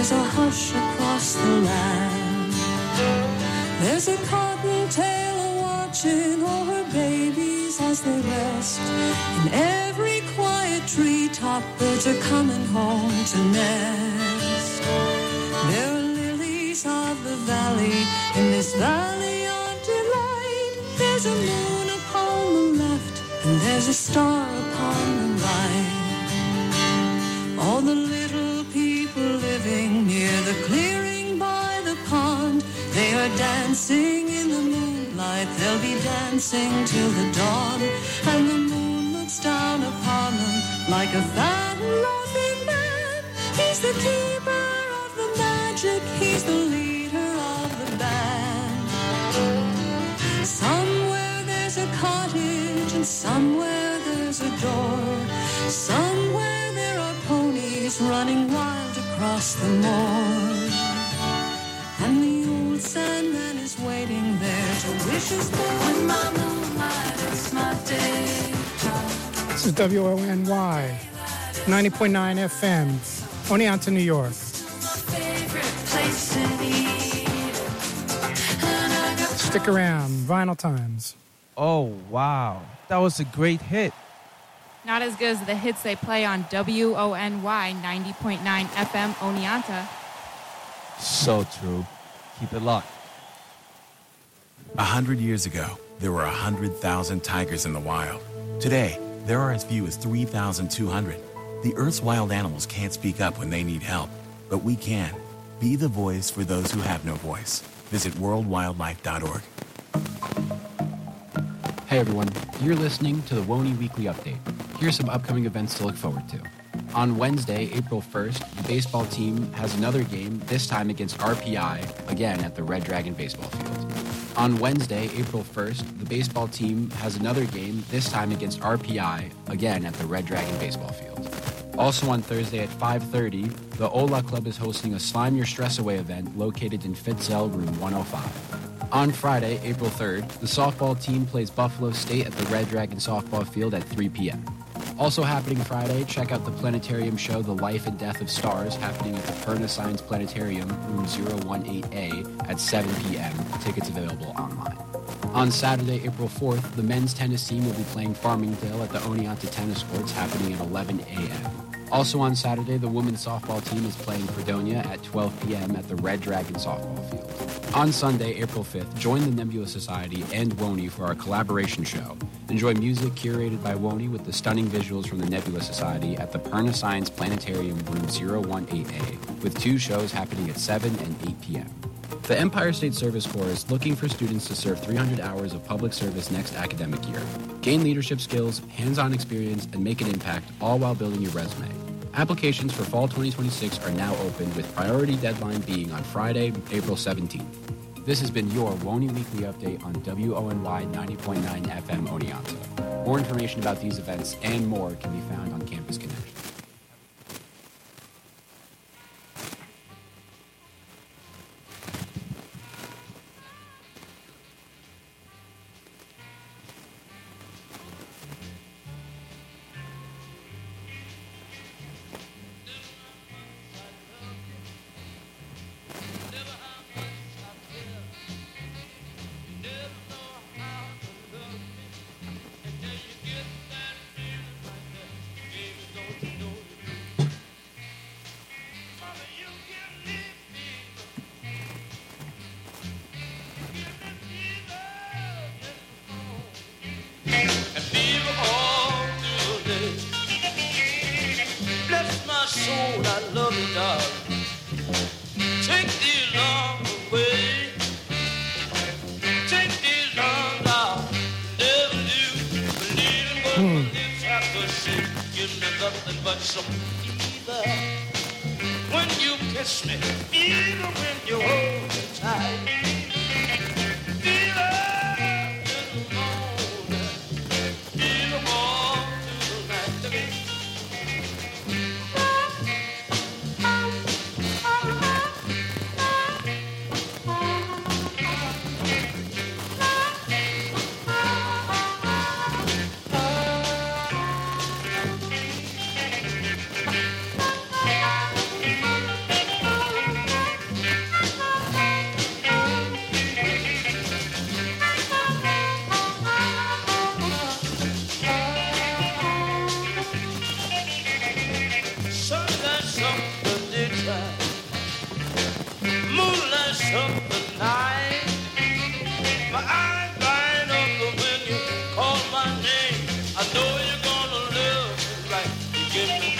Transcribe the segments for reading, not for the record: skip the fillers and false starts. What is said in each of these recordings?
there's a hush across the land. There's a cottontail watching all her babies as they rest. In every quiet treetop, birds are coming home to nest. There are lilies of the valley, in this valley of delight. There's a moon upon the left, and there's a star upon the right. All the little people living near the clearing by the pond, they are dancing in the moonlight. They'll be dancing till the dawn, and the moon looks down upon them like a fat laughing man. He's the keeper of the magic, he's the leader of the band. Somewhere there's a cottage, and somewhere there's a door. Somewhere there are ponies running wild across the moor. And the old Sandman is waiting there to wish us well. When my moonlight, it's my day. This is WONY, 90.9 FM, Oneonta, New York. Stick around, Vinyl Times. Oh, wow. That was a great hit. Not as good as the hits they play on WONY 90.9 FM Oneonta. So true. Keep it locked. 100 years ago, there were 100,000 tigers in the wild. Today, there are as few as 3,200. The Earth's wild animals can't speak up when they need help, but we can. Be the voice for those who have no voice. Visit worldwildlife.org. Hey everyone, you're listening to the WONY Weekly Update. Here's some upcoming events to look forward to. On Wednesday, April 1st, the baseball team has another game, this time against RPI, again at the Red Dragon Baseball Field. On Wednesday, April 1st, the baseball team has another game, this time against RPI, again at the Red Dragon Baseball Field. Also on Thursday at 5:30, the Ola Club is hosting a Slime Your Stress Away event located in Fitzel Room 105. On Friday, April 3rd, the softball team plays Buffalo State at the Red Dragon Softball Field at 3 p.m. Also happening Friday, check out the planetarium show The Life and Death of Stars happening at the Perna Science Planetarium, room 018A at 7 p.m. Tickets available online. On Saturday, April 4th, the men's tennis team will be playing Farmingdale at the Oneonta Tennis Courts happening at 11 a.m. Also on Saturday, the women's softball team is playing Fredonia at 12 p.m. at the Red Dragon Softball Field. On Sunday, April 5th, join the Nebula Society and WONY for our collaboration show. Enjoy music curated by WONY with the stunning visuals from the Nebula Society at the Perna Science Planetarium, room 018A, with 2 shows happening at 7 and 8 p.m. The Empire State Service Corps is looking for students to serve 300 hours of public service next academic year. Gain leadership skills, hands-on experience, and make an impact, all while building your resume. Applications for fall 2026 are now open, with priority deadline being on Friday, April 17th. This has been your WONY Weekly Update on WONY 90.9 FM Oneonta. More information about these events and more can be found on Campus Connection.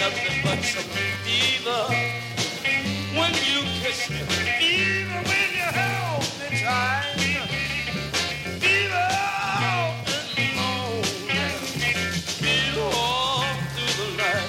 nothing but some fever when you kiss me, even when you hold me tight. Fever in the morning, fever all through the night.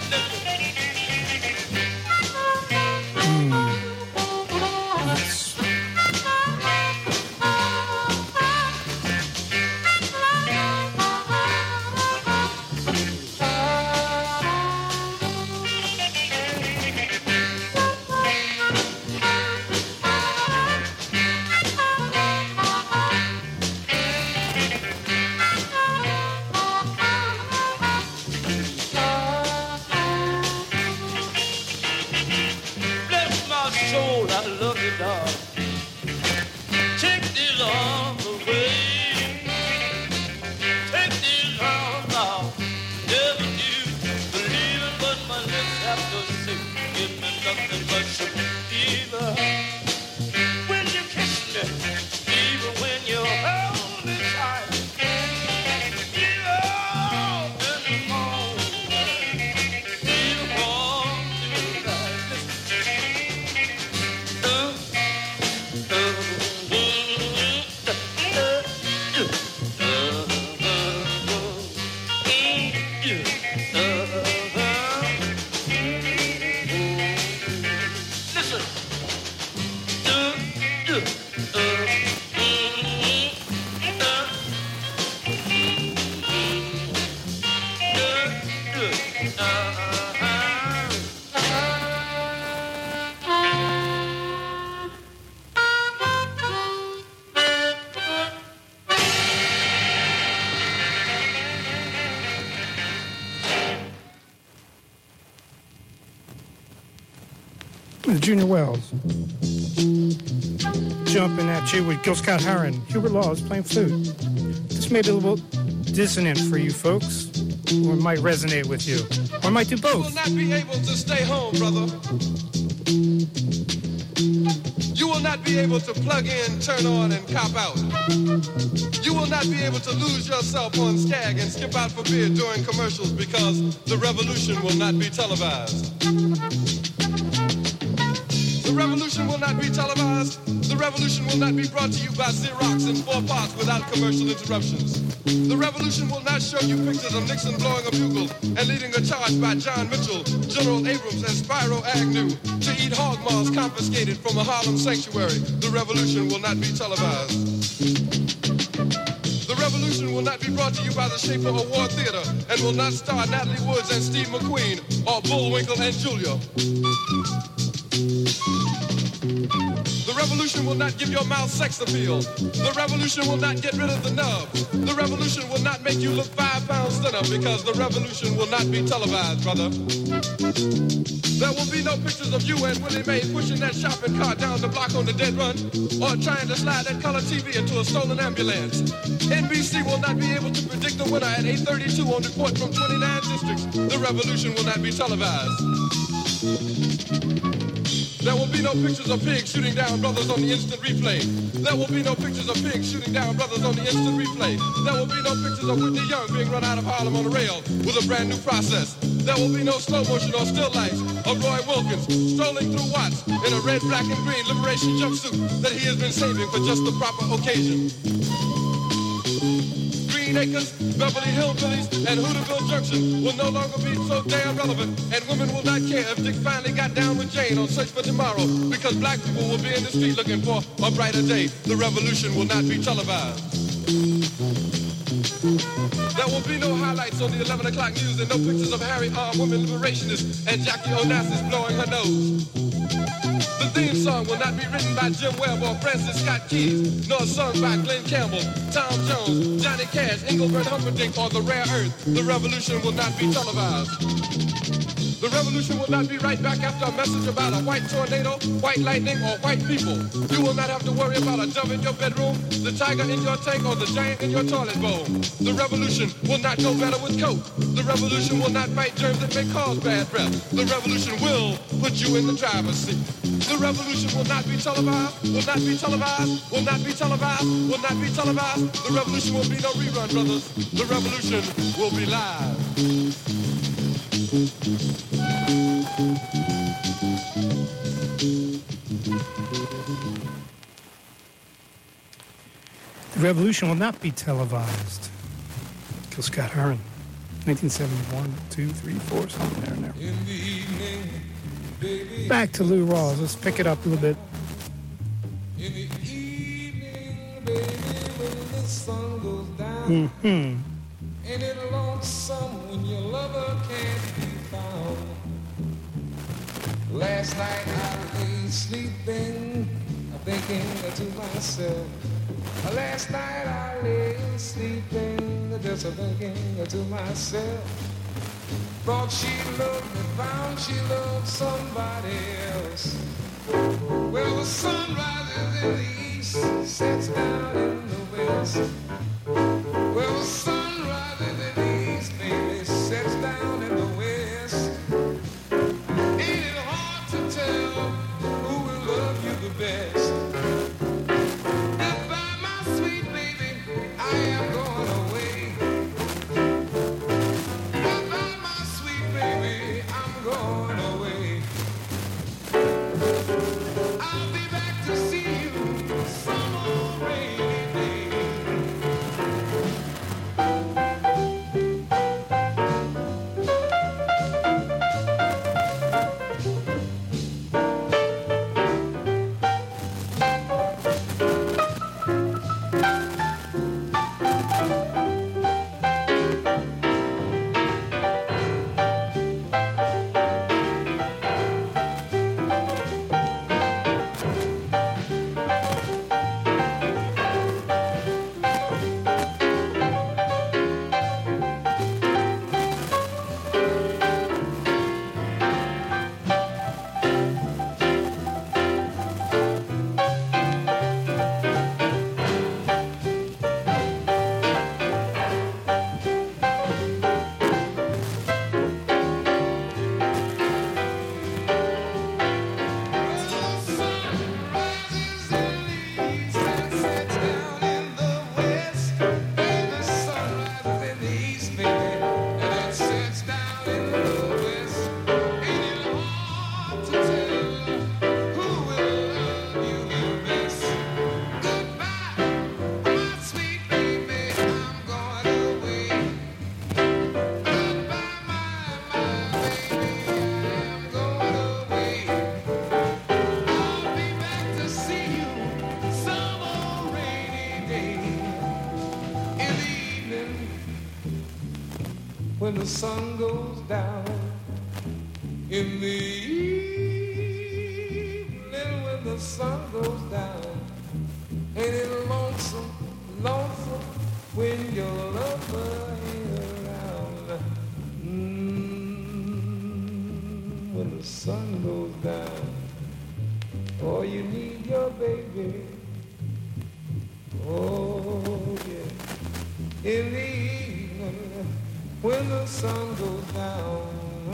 Junior Wells. Jumping at you with Gil Scott Heron. Hubert Laws playing flute. This may be a little dissonant for you folks, or it might resonate with you, or it might do both. You will not be able to stay home, brother. You will not be able to plug in, turn on, and cop out. You will not be able to lose yourself on Skag and skip out for beer during commercials because the revolution will not be televised. The revolution will not be televised. The revolution will not be brought to you by Xerox in 4 parts without commercial interruptions. The revolution will not show you pictures of Nixon blowing a bugle and leading a charge by John Mitchell, General Abrams, and Spyro Agnew to eat hog maws confiscated from a Harlem sanctuary. The revolution will not be televised. The revolution will not be brought to you by the Schaefer Award Theater and will not star Natalie Woods and Steve McQueen or Bullwinkle and Julia. The revolution will not give your mouth sex appeal. The revolution will not get rid of the nub. The revolution will not make you look 5 pounds thinner because the revolution will not be televised, brother. There will be no pictures of you and Willie Mae pushing that shopping cart down the block on the dead run or trying to slide that color TV into a stolen ambulance. NBC will not be able to predict the winner at 8:32 on report from 29 districts. The revolution will not be televised. There will be no pictures of pigs shooting down brothers on the instant replay. There will be no pictures of pigs shooting down brothers on the instant replay. There will be no pictures of Whitney Young being run out of Harlem on a rail with a brand new process. There will be no slow motion or still lights of Roy Wilkins strolling through Watts in a red, black, and green liberation jumpsuit that he has been saving for just the proper occasion. Green Acres, Beverly Hillbillies, and Hooterville Junction will no longer be so damn relevant, and women will not care if Dick finally got down with Jane on Search for Tomorrow, because black people will be in the street looking for a brighter day. The revolution will not be televised. There will be no highlights on the 11 o'clock news and no pictures of Harry armed women liberationists and Jackie Onassis blowing her nose. The theme song will not be written by Jim Webb or Francis Scott Keys, nor sung by Glenn Campbell, Tom Jones, Johnny Cash, Engelbert Humperdinck, or The Rare Earth. The revolution will not be televised. The revolution will not be right back after a message about a white tornado, white lightning, or white people. You will not have to worry about a dove in your bedroom, the tiger in your tank, or the giant in your toilet bowl. The revolution will not go better with coke. The revolution will not fight germs that may cause bad breath. The revolution will put you in the driver's seat. The revolution will not be televised, will not be televised, will not be televised, will not be televised. The revolution will be no rerun, brothers. The revolution will be live. The revolution will not be televised. Gil Scott Heron, 1971, 2, 3, 4, something there and there. In the evening, baby. Back to Lou Rawls. Let's pick it up a little bit. In the evening, baby, when the sun goes down. Mm-hmm. Ain't it lonesome when your lover can't be found? Last night I lay sleeping, thinking to myself. Last night I lay sleeping, just thinking to myself. Thought she loved me, found she loved somebody else. Well, the sun rises in the east, sets down in the west. Well, the sun rises in the east, baby, sets down in the west. Ain't it hard to tell who will love you the best? Goodbye, my sweet baby, I am going away. Goodbye, my sweet baby, I'm going away. I'll be back to see you some old rainy day. When the sun goes down in the evening, when the sun goes down, ain't it lonesome, lonesome when your lover ain't around? When the sun goes down, oh, you need your baby. Oh, yeah. In the evening, when the sun goes down.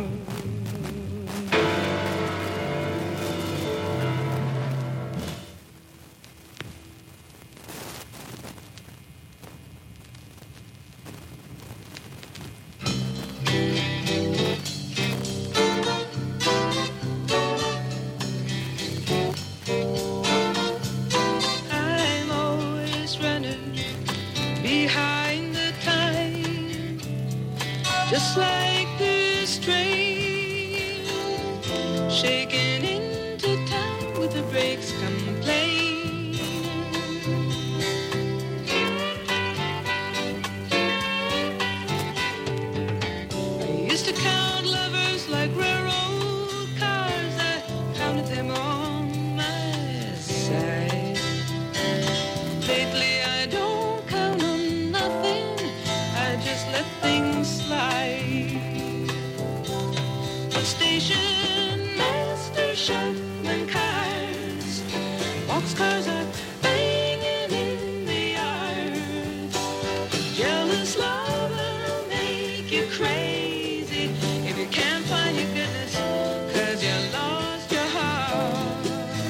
I'm always running behind the time, just like this train, shaking into town with the brakes complain. I used to count lovers like railroad cars, I counted them on my side. Lately I don't count on nothing, I just let things slide. But station master, shopman, cars, boxcars are banging in the yard. Jealous lover will make you crazy if you can't find your goodness, 'cause you lost your heart.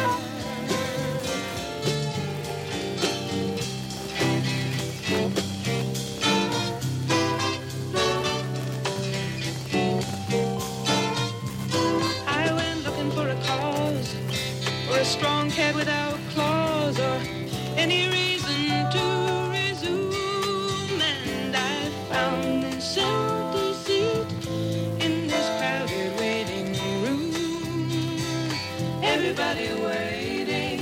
I went looking for a cause, or a strong cat without claws, or any reason to everybody waiting.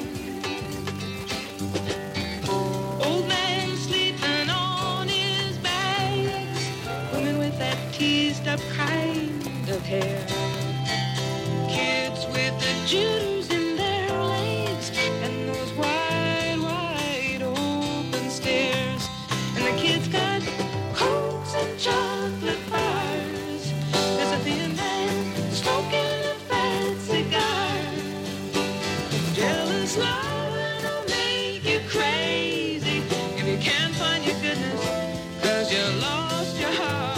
Old man sleeping on his back, women with that teased up kind of hair, kids with the jitters in their legs and those wide, wide open stares. And the kids got cokes and chocolate bars. There's a thin man smoking a fat cigar. Jealous loving will make you crazy if you can't find your goodness, 'cause you lost your heart.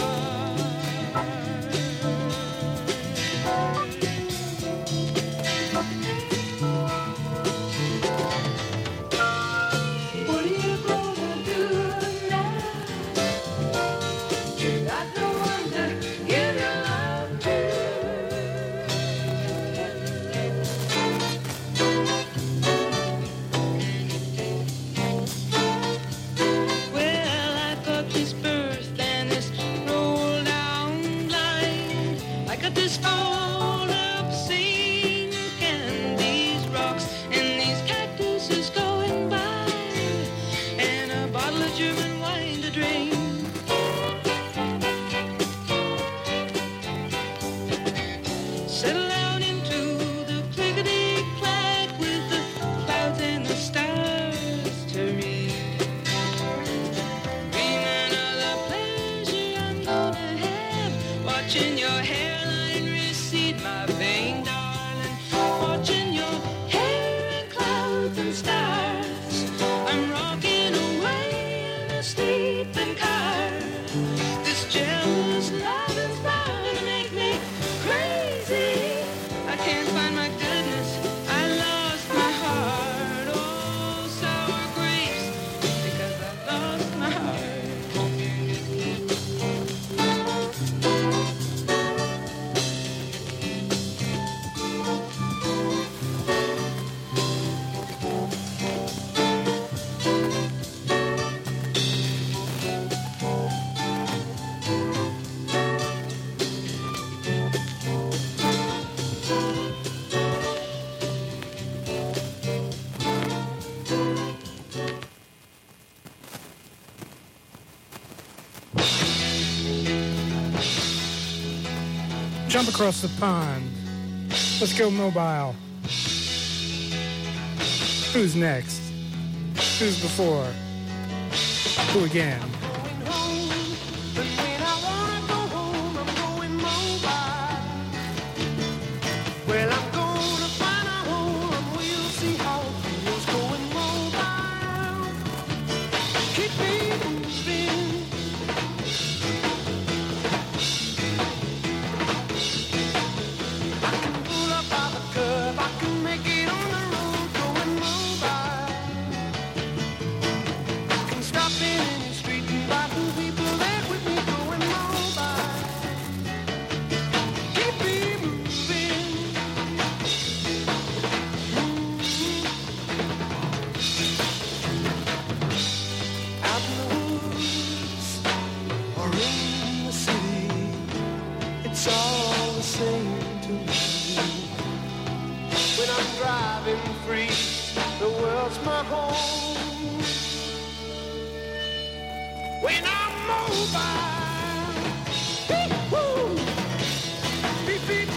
What are you gonna do now? You got no one to give your love to. Well, I got this birth and this roll down blind. I got this fold up sink and these rocks and these cactuses going by and a bottle of German wine to drink. Settle down into the clickety-clack with the clouds and the stars to read. Dreaming of the pleasure I'm gonna have, watching your hairline recede, my vain darling. Watching your hair and clouds and stars. I'm rocking away in a sleeping car. This jealous love is bound to make me crazy. I can't find my goodness, I lost my heart. Oh, sour grapes, because I lost my heart. Jump across the pond. Let's go mobile. Who's next? Who's before? Who again? Well, I'm gonna find a home and we'll see how it feels going mobile. Keep me moving. I can pull up by the curb, I can make it on the road going mobile. I can stop in any street and buy some people there with me going mobile. Keep me moving. Out in the woods or in the city, it's all the same to me. When I'm driving free, the world's my home. When I'm mobile, woo, beep beep,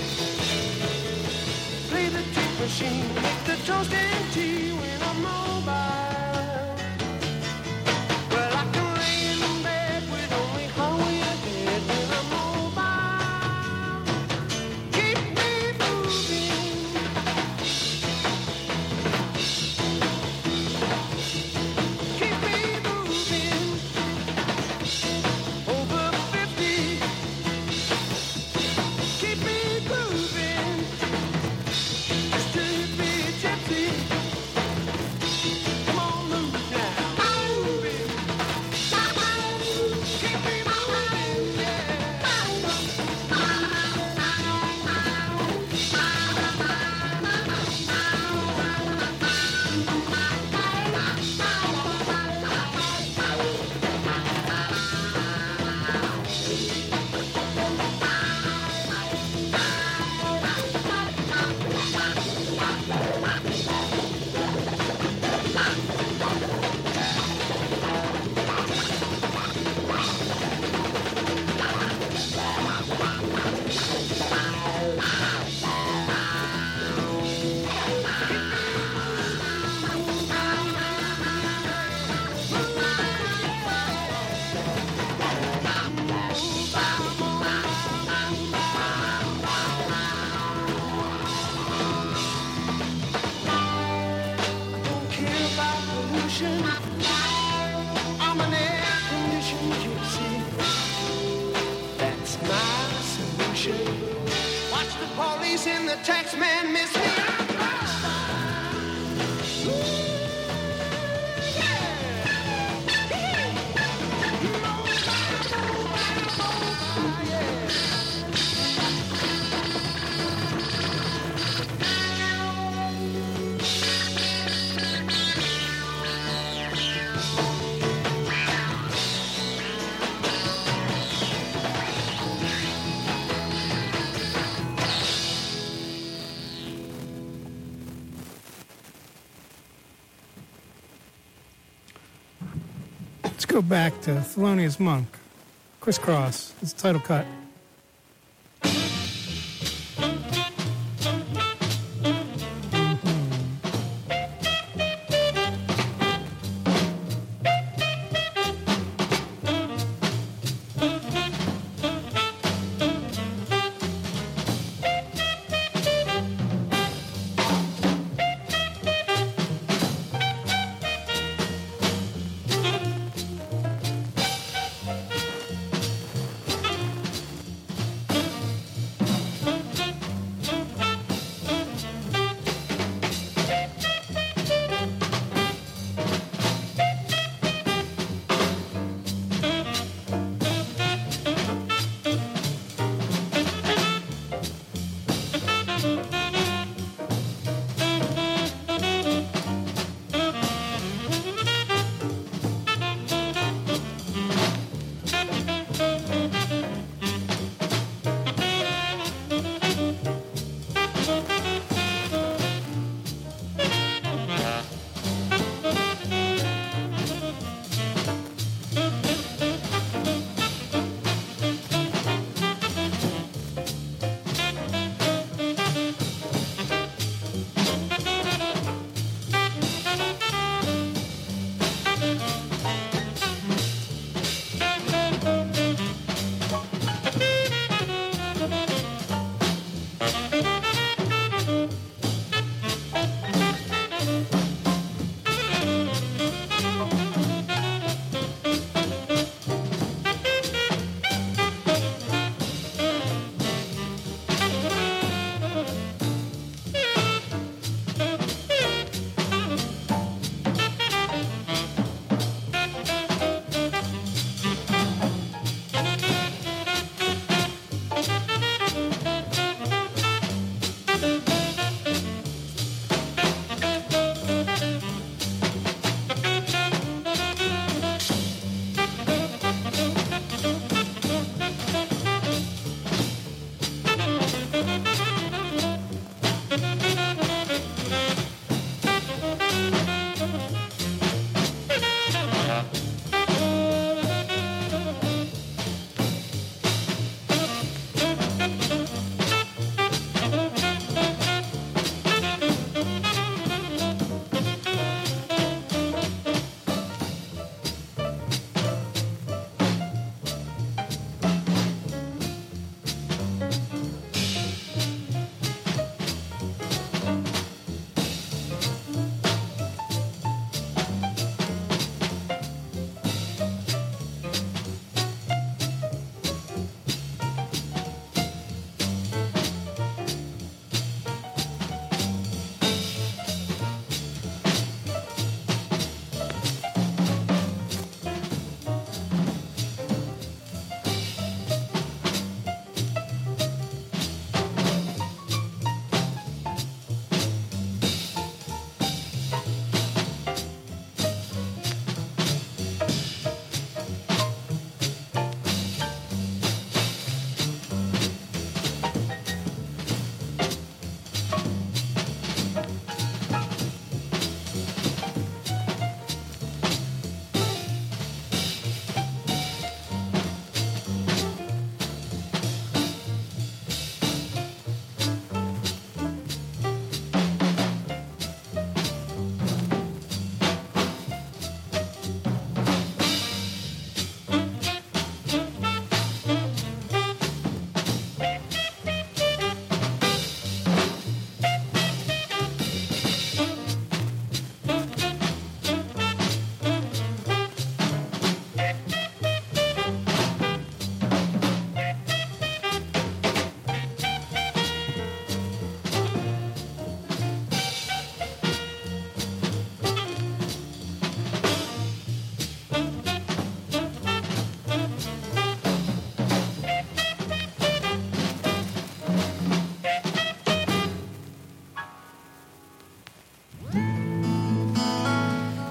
play the tape machine, make the toast and tea. When I'm mobile, well, I can lay in bed with only highway ahead. When I'm mobile, keep me moving. Keep me moving. Over 50. Keep me moving. Just to be a gypsy. solution. I'm an air-conditioned gypsy. That's my solution. Watch the police and the tax man miss me. Let's go back to Thelonious Monk. Crisscross, his title cut.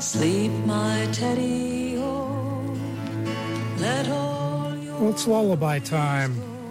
Sleep, my teddy, oh, let all your Well, it's lullaby time.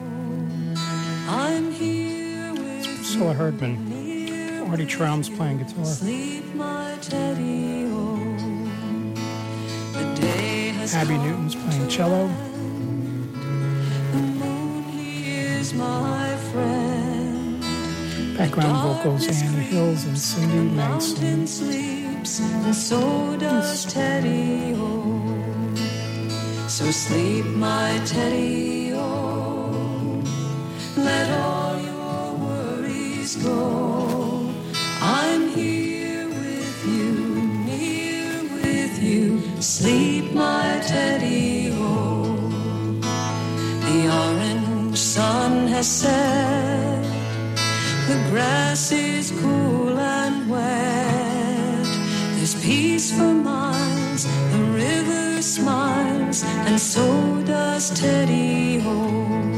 I'm here with Priscilla Herdman. Artie Traum's playing guitar. sleep, my teddy, oh. The day has Abby come Newton's playing cello. The moon, he is my friend. Background vocals, Annie Hills and Cindy Manson. Mountain sleeps, and so does Teddy, oh. So sleep, my Teddy, oh. Let all your worries go. I'm here with you, near with you. Sleep, my Teddy, oh. The orange sun has set. The grass is cool and wet. There's peace for miles. The river smiles, and so does Teddy Ho.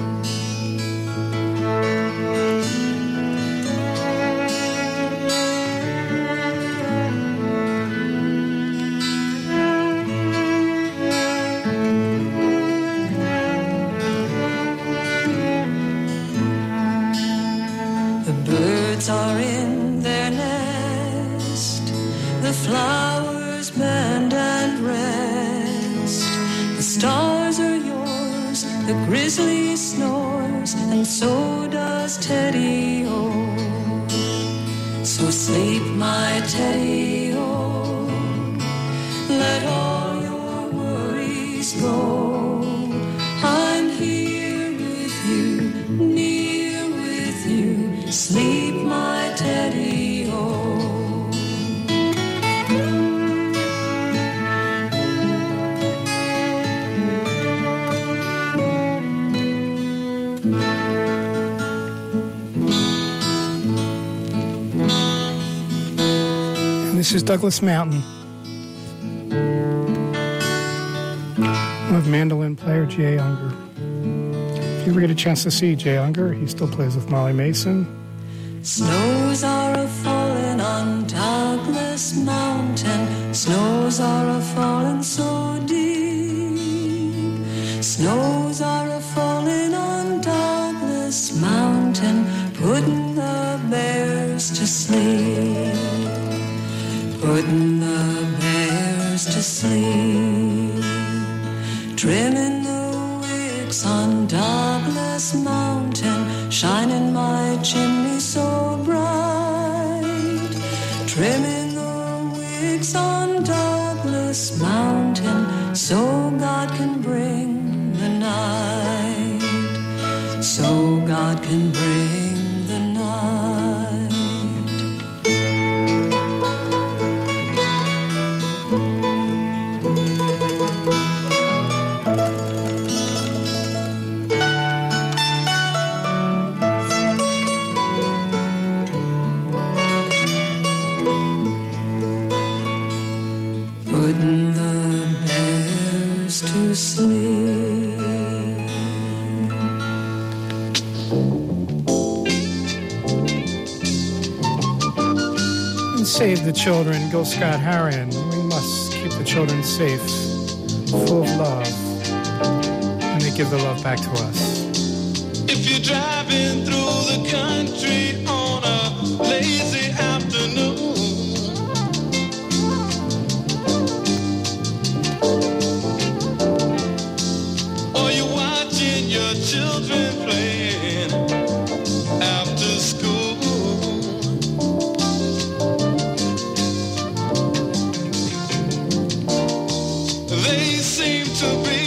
Are in their nest. The flowers bend and rest. The stars are yours. The grizzly snores, and so does Teddy O. So sleep, my Teddy O. Let all your worries go. I'm here with you, near with you. Sleep, my Teddy O. And this is Douglas Mountain with mandolin player Jay Unger. If you ever get a chance to see Jay Unger, he still plays with Molly Mason. Snows are a-falling on Douglas Mountain. Snows are a-falling so deep. Snows are a-falling on Douglas Mountain, putting the bears to sleep. Putting the bears to sleep. Trimming the wicks on Douglas Mountain, shining my chimney so bright. Trimming the wicks on Douglas Mountain, so God can bring the night. So God can bring the night. Putting the bears to sleep. And save the children, Gil Scott-Heron. We must keep the children safe, full of love, and they give the love back to us. If you're driving through the country on a lazy afternoon, or you're watching your children playing after school, they seem to be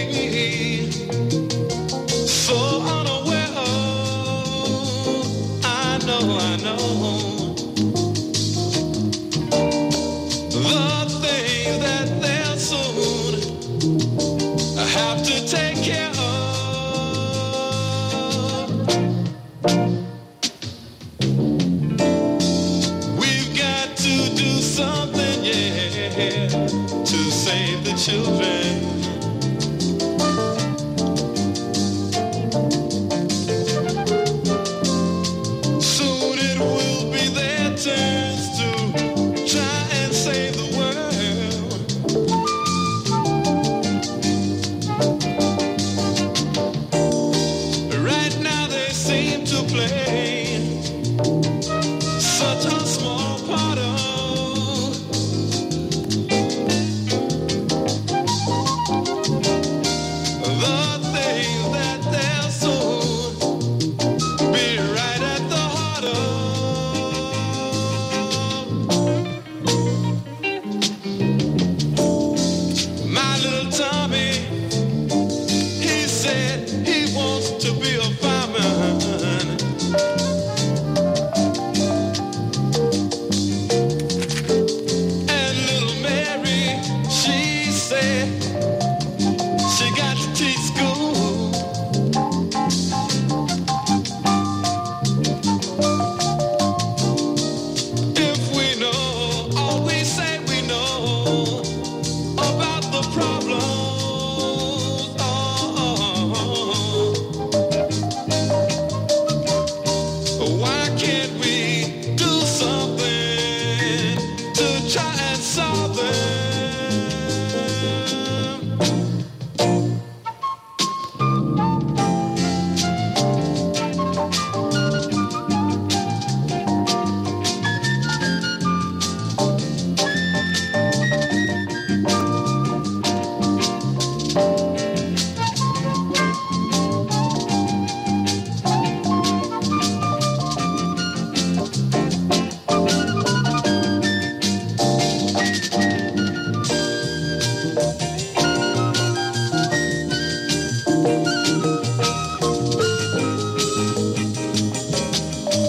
so unaware of, I know the things that they'll soon have to take care of. We've got to do something, yeah, to save the children. Soon it will be their turns to try and save the world.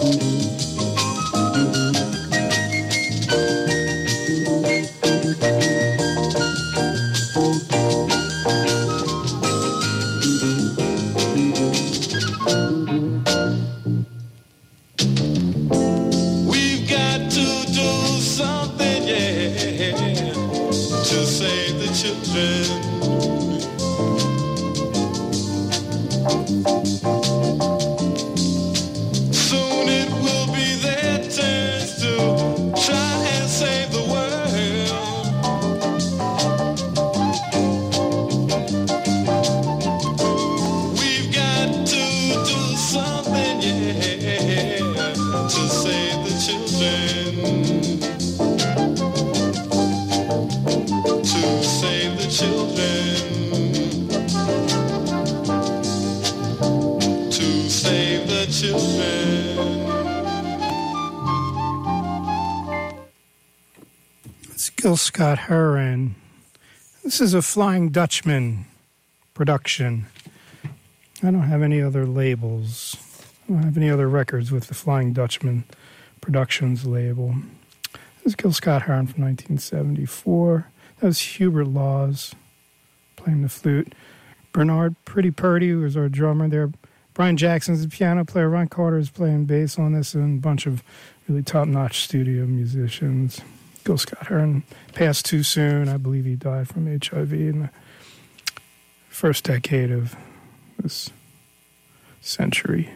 Gil Scott-Heron. This is a Flying Dutchman production. I don't have any other labels. I don't have any other records with the Flying Dutchman Productions label. This is Gil Scott-Heron from 1974. That was Hubert Laws playing the flute. Bernard Pretty Purdy was our drummer there. Brian Jackson's the piano player. Ron Carter is playing bass on this, and a bunch of really top-notch studio musicians. Gil Scott-Heron passed too soon. I believe he died from HIV in the first decade of this century.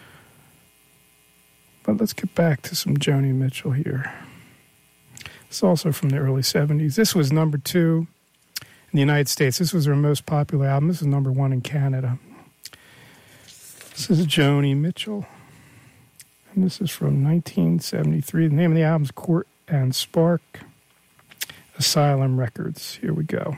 But let's get back to some Joni Mitchell here. It's also from the early 70s. This was number 2 in the United States. This was her most popular album. This was number 1 in Canada. This is Joni Mitchell. And this is from 1973. The name of the album is Court and Spark, Asylum Records. Here we go.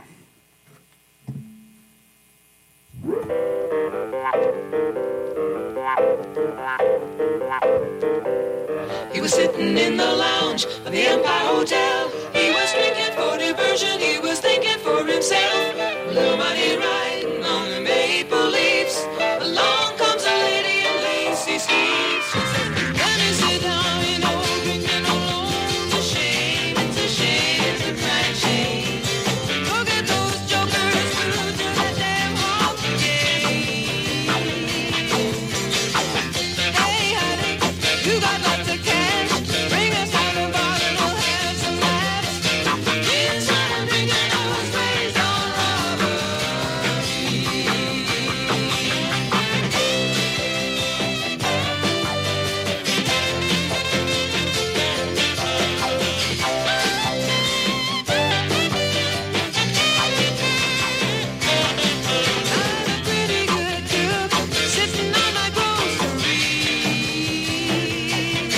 He was sitting in the lounge of the Empire Hotel. He was drinking for diversion. He was thinking for himself. Little money riding on the maple leaves. Along comes a lady in lacy sleeves. She says, "Let me sit down, you know, drinking alone. It's a shame, it's a shame, it's a crying shame. Look at those jokers through to that damn honky game. Hey, honey, you got lots of cash. Bring us out a bottle, we'll have some laughs. Inside I'm drinking those ways on robbery." Pretty good cook sitting on my grocery.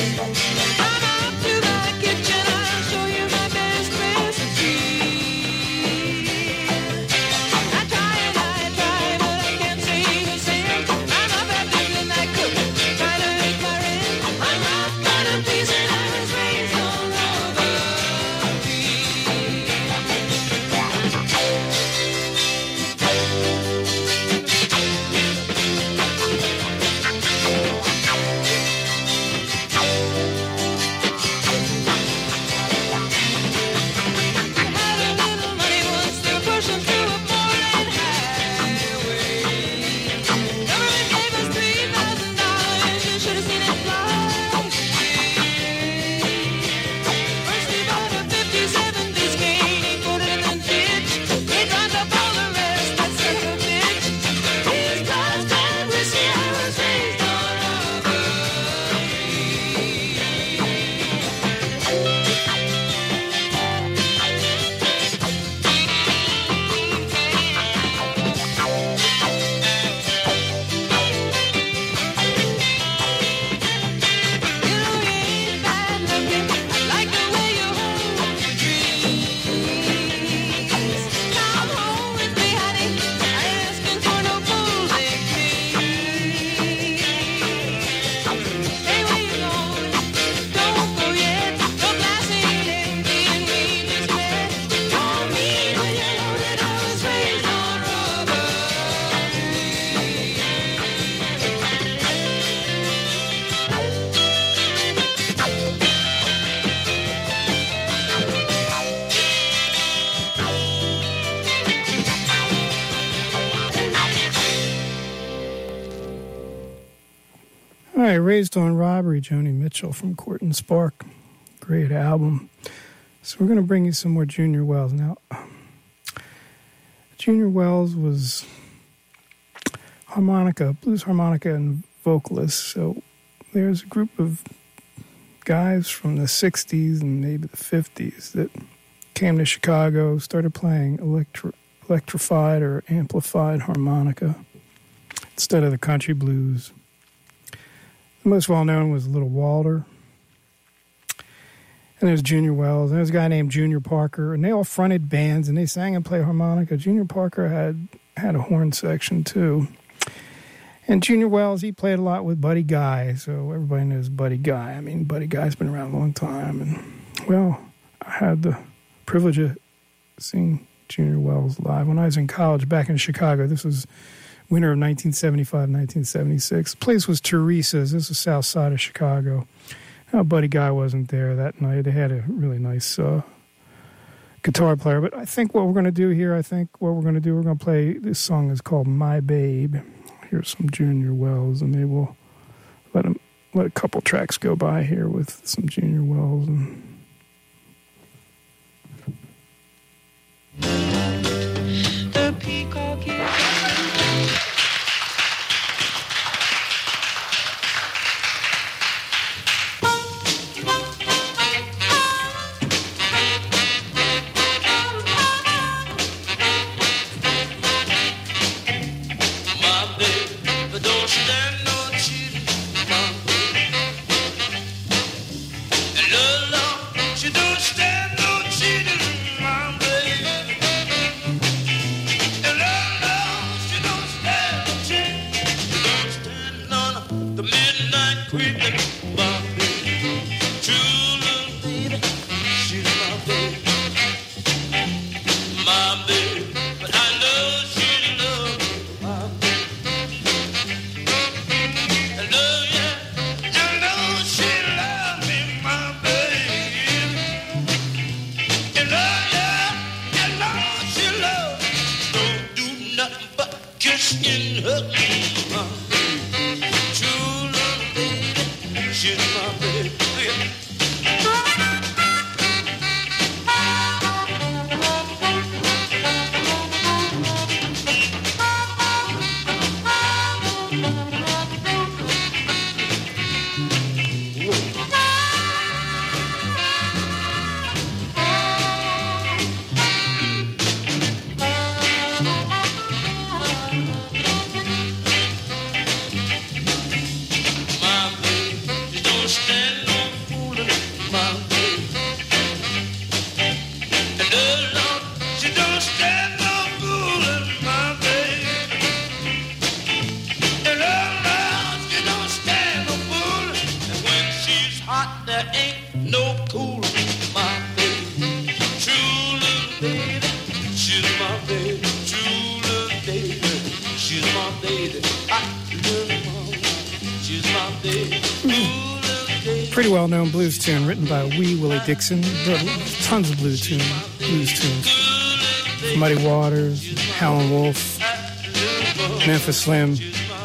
right, Raised on Robbery, Joni Mitchell from Court and Spark. Great album. So we're going to bring you some more Junior Wells. Now, Junior Wells was blues harmonica and vocalist. So there's a group of guys from the 60s and maybe the 50s that came to Chicago, started playing electrified or amplified harmonica instead of the country blues. The most well-known was Little Walter. And there's Junior Wells. And there's a guy named Junior Parker. And they all fronted bands, and they sang and played harmonica. Junior Parker had a horn section, too. And Junior Wells, he played a lot with Buddy Guy. So everybody knows Buddy Guy. I mean, Buddy Guy's been around a long time. And, well, I had the privilege of seeing Junior Wells live when I was in college back in Chicago. This was winter of 1975, 1976. The place was Teresa's. This is south side of Chicago. Buddy Guy wasn't there that night. They had a really nice guitar player. But I think what we're going to do here, we're going to play, this song is called My Babe. Here's some Junior Wells, and maybe we'll let a couple tracks go by here with some Junior Wells. And the peacock is pretty well-known blues tune written by Wee Willie Dixon. Tons of blues tunes. Muddy Waters, Howlin' Wolf, Memphis Slim.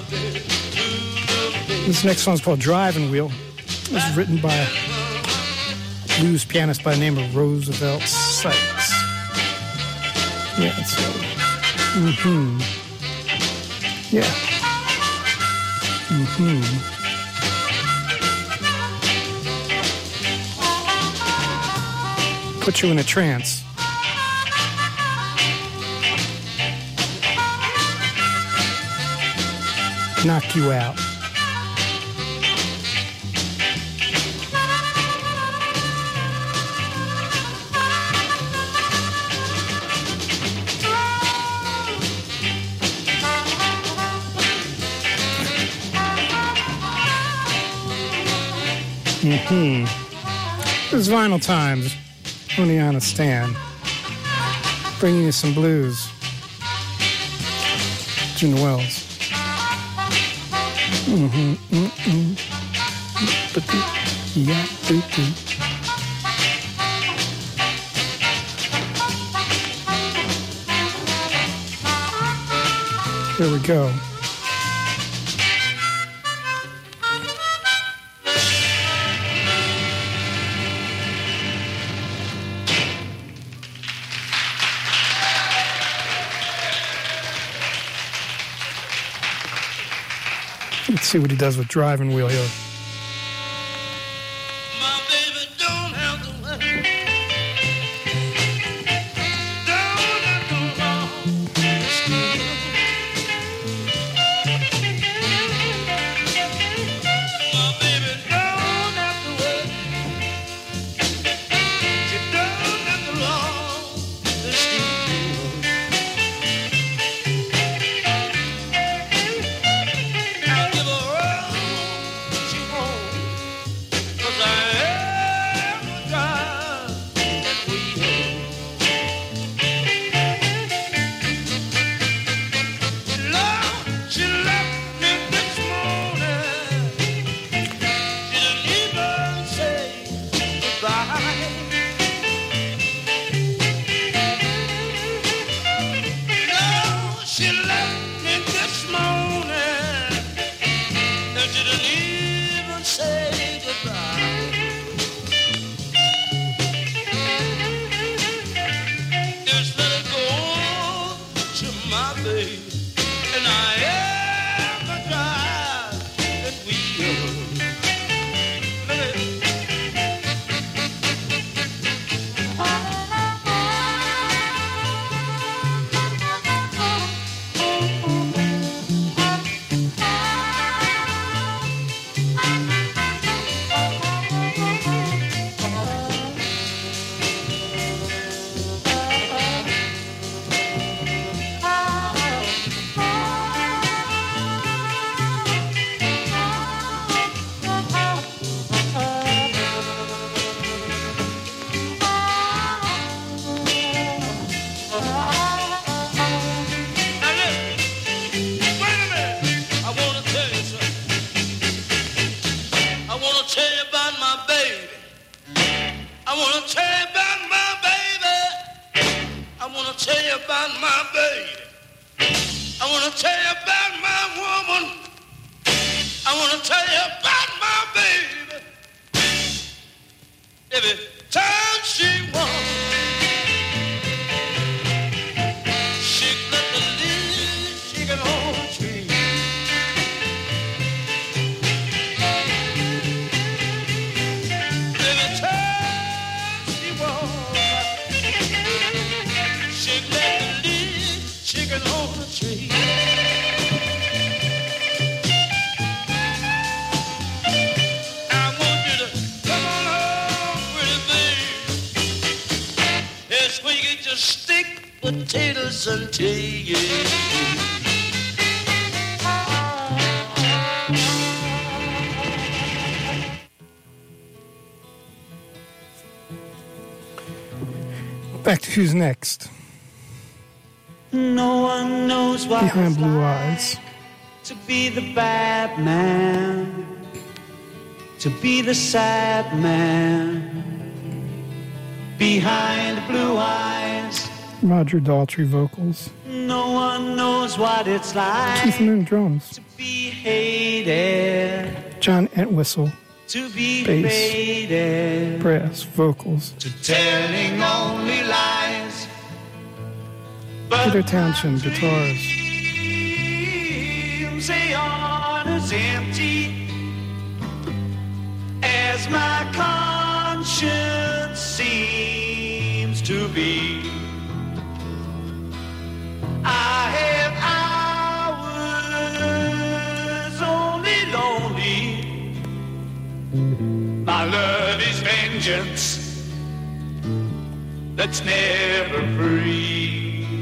This next song is called Driving Wheel. It was written by a blues pianist by the name of Roosevelt Sykes. Yeah, so. Yeah. Put you in a trance. Knock you out. This is Vinyl Times. Only on a stand. Bringing you some blues. Junior Wells. Here we go. Let's see what he does with Driving Wheel here. My baby don't have to work. Don't have to walk. My baby don't have to work. She don't have to walk the school. I'll give her all she wants, 'cause I am a drive that wheel. Lord, she left me this morning. She didn't even say goodbye. Lord, she left me this morning. And she didn't even say goodbye. Just let it go to my baby. And I am the drive that wheel. Let it. Now listen, wait a minute. I want to tell you something. I want to tell you about my baby. I want to tell you about my baby. I want to tell you about my baby. I want to tell you about my woman. I want to tell you about my baby. Every time she walks, she got the leaves shaking on the tree. Every time she walks, she got the leaves shaking on the tree. I want you to come on home, pretty baby. Yes, we can just stick potatoes and tea. Back to who's next. No one knows what Behind it's Blue like Eyes. to be the bad man, to be the sad man. Behind blue eyes, Roger Daltrey vocals. no one knows what it's like Keith Moon drums. to be hated, John Entwistle to be bass. faded, brass vocals. to telling only lies. Peter Townshend guitars. Dreams, they aren't as empty as my conscience seems to be. I have hours only lonely. My love is vengeance that's never free.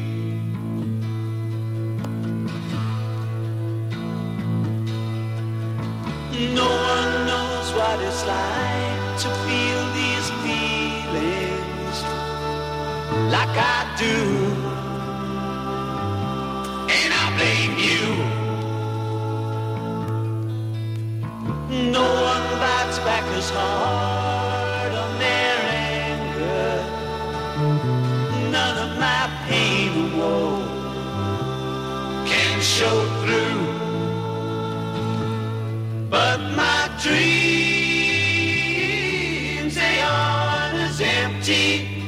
No one knows what it's like to feel these feelings like I do. And I blame you. No one bites back as hard on their anger. None of my pain and woe can show through. But my dreams, they aren't as empty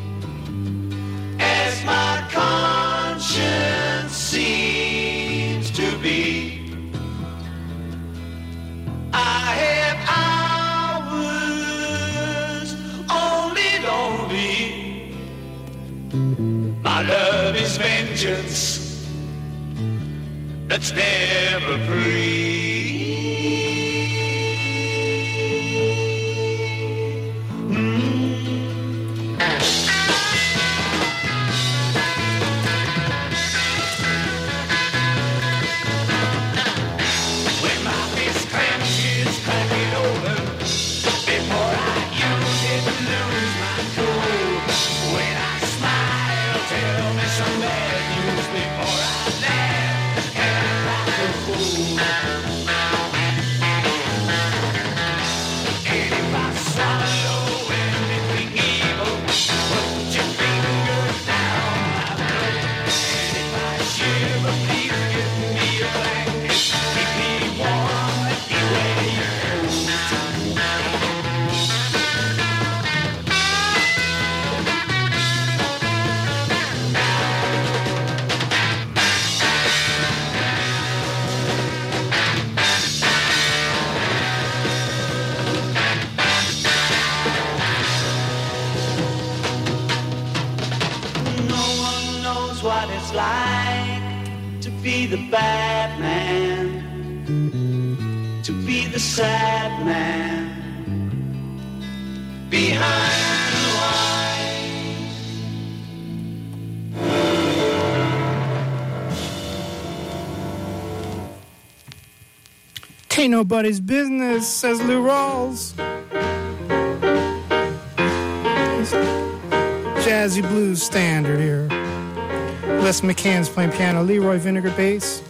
as my conscience seems to be. vengeance that's never free. When my fist clenches, crack it open before I use it to lose my cool. When I smile, tell me some bad news before I laugh and act like a fool. And if I swallow anything evil, put your finger down my throat. And if I shiver, please give me a blanket, keep me warm anywhere you go. No one knows what it's like to be the bad man, to be the sad man behind the lines. Tain't nobody's business, says Lou Rawls. Jazzy blues standard here. Les McCann's playing piano, Leroy Vinegar bass.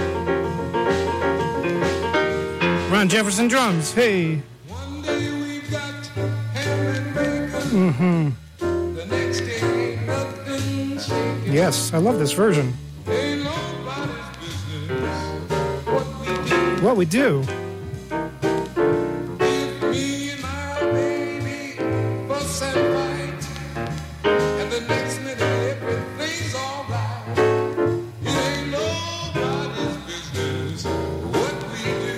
Ron Jefferson drums, hey. One day we've got ham and bacon. The next day ain't nothing shaking. Yes, I love this version. Ain't nobody's business what we do. What we do. If me and my baby fuss and fight, and the next minute everything's alright, it ain't nobody's business what we do.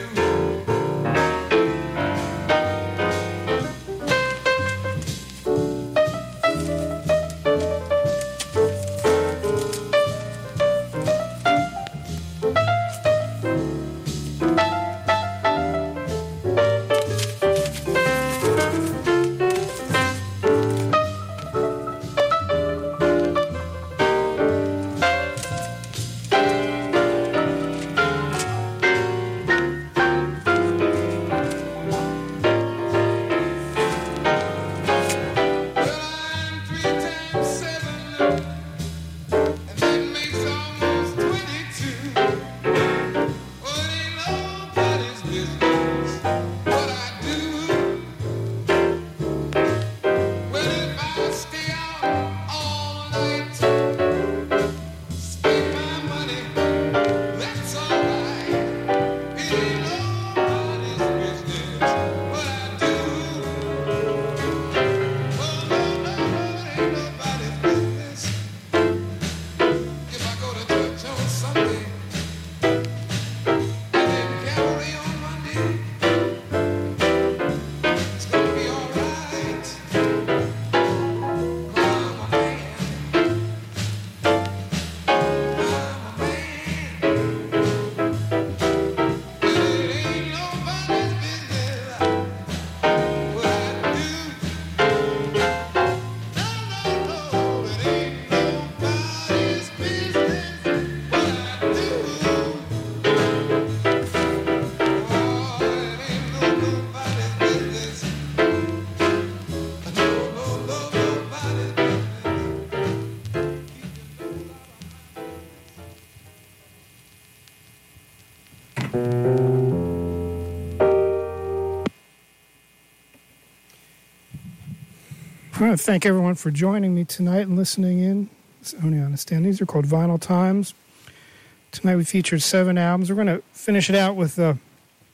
I want to thank everyone for joining me tonight and listening in. It's Oneonta Stand. These are called Vinyl Times. Tonight we featured 7 albums. We're going to finish it out with a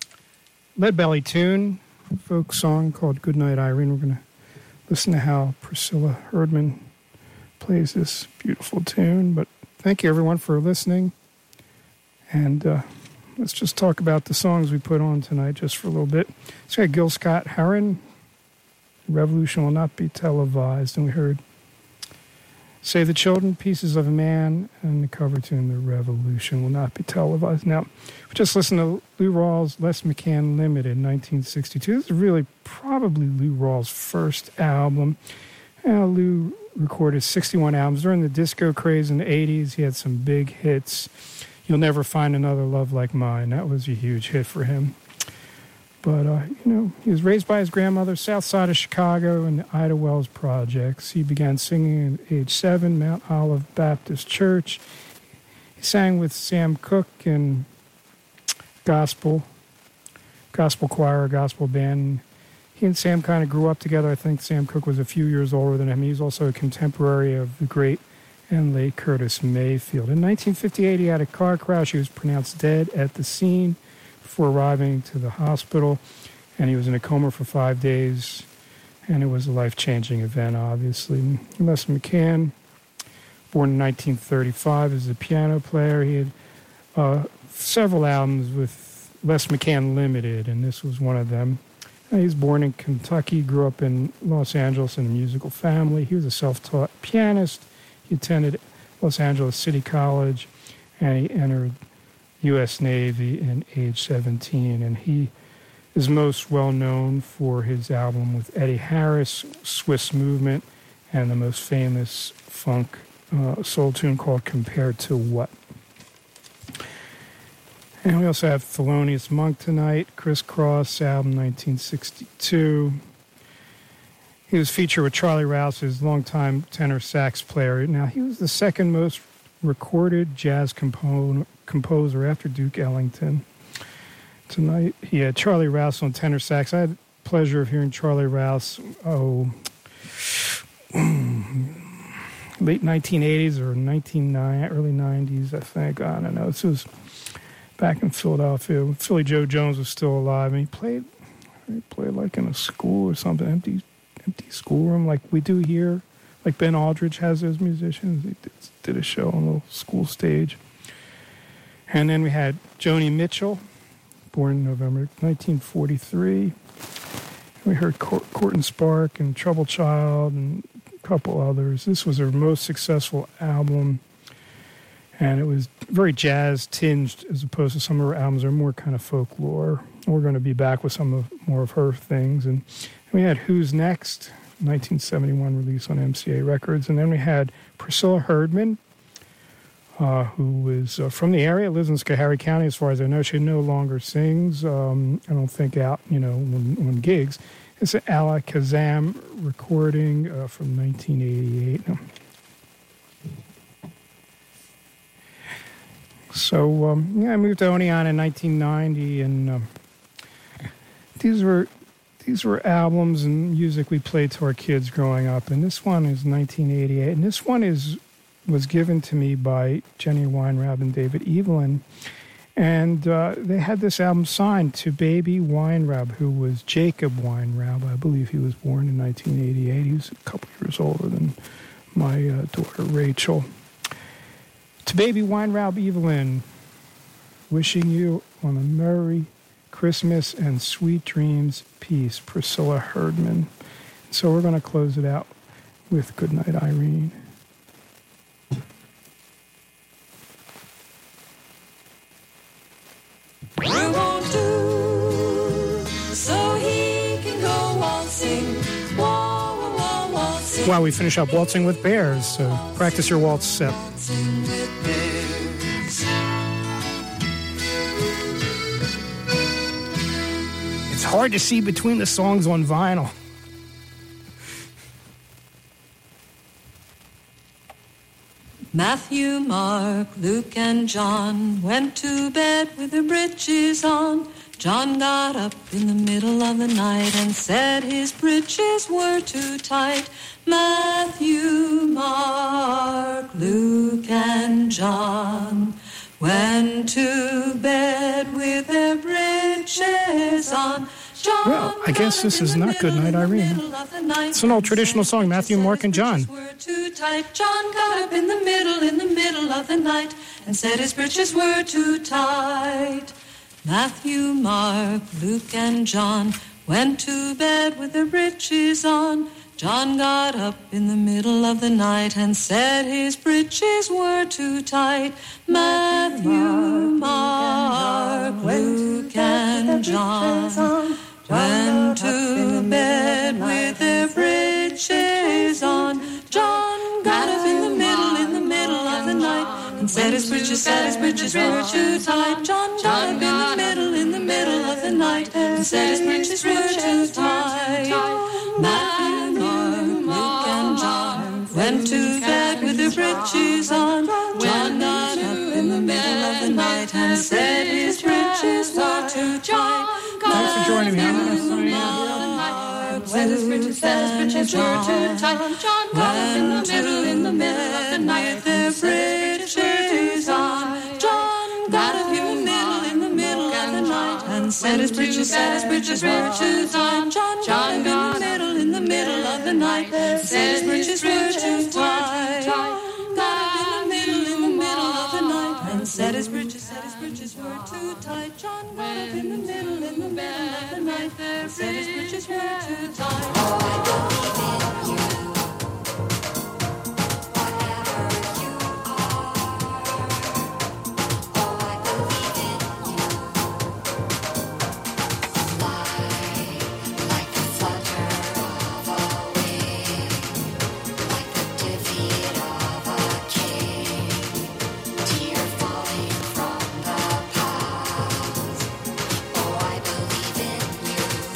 Lead Belly tune, a folk song called Goodnight Irene. We're going to listen to how Priscilla Herdman plays this beautiful tune. But thank you everyone for listening. And let's just talk about the songs we put on tonight just for a little bit. So we got Gil Scott-Heron, Revolution Will Not Be Televised, and we heard Save the Children, Pieces of a Man, and the cover tune, The Revolution, will not be televised. Now, we just listened to Lou Rawls' Les McCann Limited, 1962. This is really probably Lou Rawls' first album. Lou recorded 61 albums. During the disco craze in the 80s, he had some big hits. You'll Never Find Another Love Like Mine. That was a huge hit for him. But, he was raised by his grandmother, south side of Chicago, in the Ida Wells Projects. He began singing at age 7, Mount Olive Baptist Church. He sang with Sam Cooke in gospel choir, gospel band. He and Sam kind of grew up together. I think Sam Cooke was a few years older than him. He's also a contemporary of the great and late Curtis Mayfield. In 1958, he had a car crash. He was pronounced dead at the scene before arriving to the hospital, and he was in a coma for 5 days, and it was a life-changing event, obviously. Les McCann, born in 1935, is a piano player. He had several albums with Les McCann Limited, and this was one of them. He was born in Kentucky, grew up in Los Angeles in a musical family. He was a self-taught pianist. He attended Los Angeles City College, and he entered U.S. Navy in age 17, and he is most well known for his album with Eddie Harris, Swiss Movement, and the most famous funk soul tune called Compared to What. And we also have Thelonious Monk tonight, Criss Cross, album 1962. He was featured with Charlie Rouse, his longtime tenor sax player. Now, he was the second most recorded jazz composer after Duke Ellington. Tonight, he had Charlie Rouse on tenor sax. I had the pleasure of hearing Charlie Rouse, late 1980s or early 90s, I think. I don't know. This was back in Philadelphia. Philly Joe Jones was still alive, and he played like in a school or something, empty schoolroom like we do here. Like Ben Aldridge has those musicians. He did a show on a little school stage. And then we had Joni Mitchell, born in November 1943. We heard Court Spark and Trouble Child and a couple others. This was her most successful album, and it was very jazz-tinged as opposed to some of her albums are more kind of folklore. We're going to be back with more of her things. And we had Who's Next, 1971 release on MCA Records. And then we had Priscilla Herdman, who is from the area, lives in Schoharie County as far as I know. She no longer sings, I don't think out, on gigs. It's an Ala Kazam recording from 1988. So, I moved to Oneonta in 1990, and these were albums and music we played to our kids growing up. And this one is 1988, and this one was given to me by Jenny Weinraub and David Evelyn. And they had this album signed to Baby Weinraub, who was Jacob Weinraub. I believe he was born in 1988. He was a couple years older than my daughter Rachel. To Baby Weinraub Evelyn, wishing you on a Merry Christmas and sweet dreams, peace, Priscilla Herdman. So we're going to close it out with Goodnight, Irene. We won't do so he can go waltzing, waltzing. While we finish up waltzing with bears, so practice your waltz step. Waltzing with bears. It's hard to see between the songs on vinyl. Matthew, Mark, Luke, and John went to bed with their breeches on. John got up in the middle of the night and said his breeches were too tight. Matthew, Mark, Luke, and John went to bed with their breeches on. Well, I guess this is not Goodnight, Irene. It's an old traditional song, Matthew, Mark, and John. John got up in the middle of the night, and said his breeches were too tight. Matthew, Mark, Luke, and John went to bed with their breeches on. John got up in the middle of the night and said his breeches were too tight. Matthew, Mark, Luke, and John went to bed with their breeches on. John got up in the middle of the night and said his breeches were too tight. John got up in the middle of the night and said his breeches were too tight. Matthew, Mark, Luke, and John went to bed with their breeches on. John got up in the middle of the night and said his breeches were too tight. Thanks for joining me. I'm going to sign out. When his breeches were too tight, John got up in the middle of the night with their breeches on. John got up in the middle of the night and said his breeches were too tight. John got up in the middle of the night and said his breeches were too tight. Got up in the middle of the night and said his breeches were too tight. John got up in the middle of the night and said his breeches were too tight. Oh, I believe in you. Whatever you are. Oh, I believe in you. Fly like the flutter of a wing, like the defeat of a king. Tear falling from the past. Oh, I believe in you.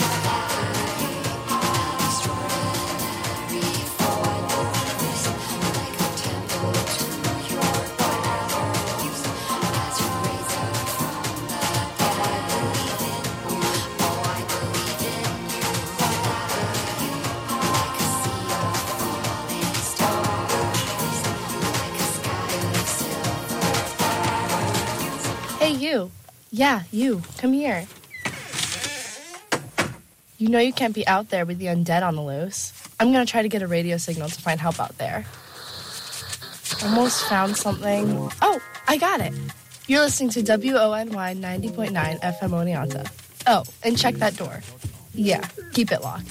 Extraordinary force, like a temple to your values. As you raise up from the dead, I believe in you. Oh, I believe in you. Like a sea of falling stars, like a sky of silver flowers. Hey, you. Yeah, you. Come here. You know you can't be out there with the undead on the loose. I'm going to try to get a radio signal to find help out there. Almost found something. Oh, I got it. You're listening to WONY 90.9 FM Oneonta. Oh, and check that door. Yeah, keep it locked.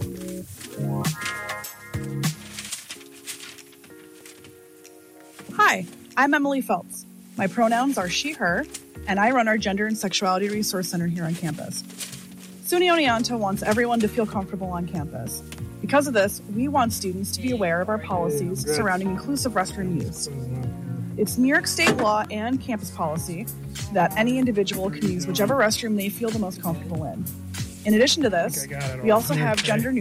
Hi, I'm Emily Phelps. My pronouns are she, her, and I run our Gender and Sexuality Resource Center here on campus. SUNY Oneonta wants everyone to feel comfortable on campus. Because of this, we want students to be aware of our policies surrounding inclusive restroom use. It's New York State law and campus policy that any individual can use whichever restroom they feel the most comfortable in. In addition to this, we also have gender